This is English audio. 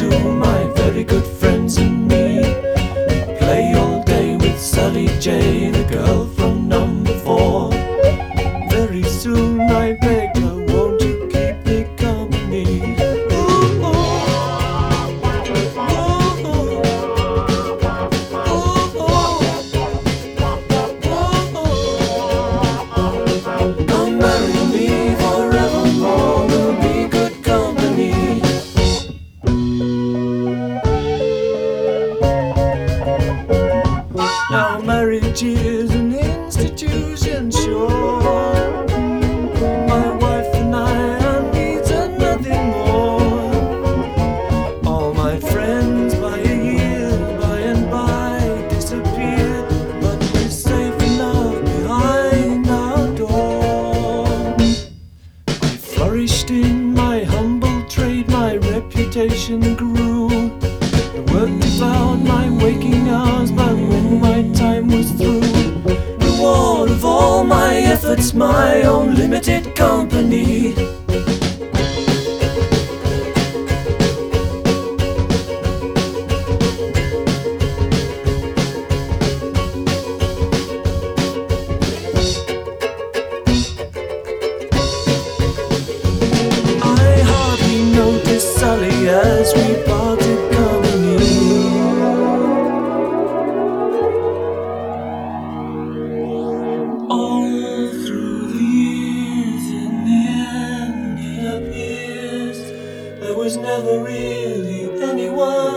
two, my very good friends and me, play all day with Sally J, the girl from number 4. Very soon I begged her, won't you keep me company? Ooh, ooh. Come marry me forevermore, we'll be good company. Now marriage is an institution, sure. My wife and I needs and nothing more. All my friends by a year, by and by, disappear, but we're safe enough behind our door. I flourished in my humble trade, my reputation grew. The work devoured my waking hours, but when my time was through, reward of all my efforts, my own limited company. I hardly noticed Sally as we parted company. All through the years, in the end it appears there was never really anyone